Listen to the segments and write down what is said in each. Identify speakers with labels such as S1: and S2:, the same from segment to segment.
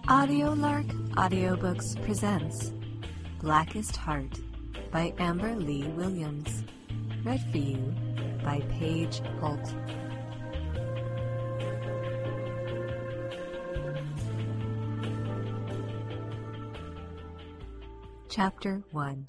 S1: AudioLark Audiobooks presents Blackest Heart by Amber Lee Williams. Read for you by Paige Holt. Chapter 1.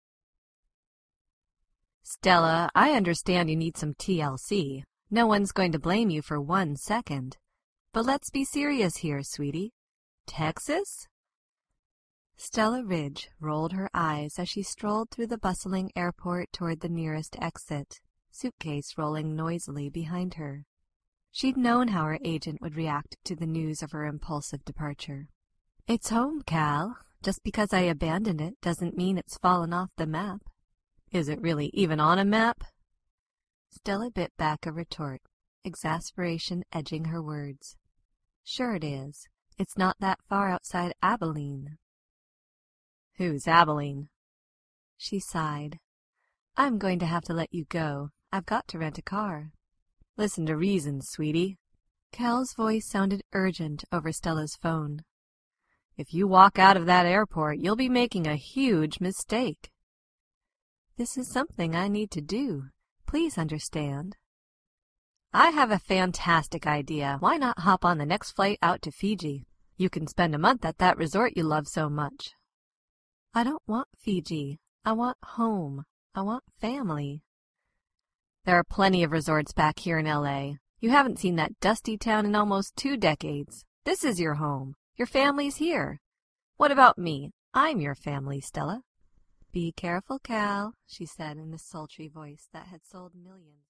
S1: Stella, I understand you need some TLC. No one's going to blame you for 1 second. But let's be serious here, sweetie. Texas? Stella Ridge rolled her eyes as she strolled through the bustling airport toward the nearest exit, suitcase rolling noisily behind her. She'd known how her agent would react to the news of her impulsive departure. It's home, Cal. Just because I abandoned it doesn't mean it's fallen off the map. Is it really even on a map? Stella bit back a retort, exasperation edging her words. Sure it is. It's not that far outside Abilene. Who's Abilene? She sighed. I'm going to have to let you go. I've got to rent a car. Listen to reason, sweetie. Cal's voice sounded urgent over Stella's phone. If you walk out of that airport, you'll be making a huge mistake. This is something I need to do. Please understand. I have a fantastic idea. Why not hop on the next flight out to Fiji? You can spend a month at that resort you love so much. I don't want Fiji. I want home. I want family. There are plenty of resorts back here in L.A. You haven't seen that dusty town in almost 2 decades. This is your home. Your family's here. What about me? I'm your family, Stella. Be careful, Cal, she said in the sultry voice that had sold millions.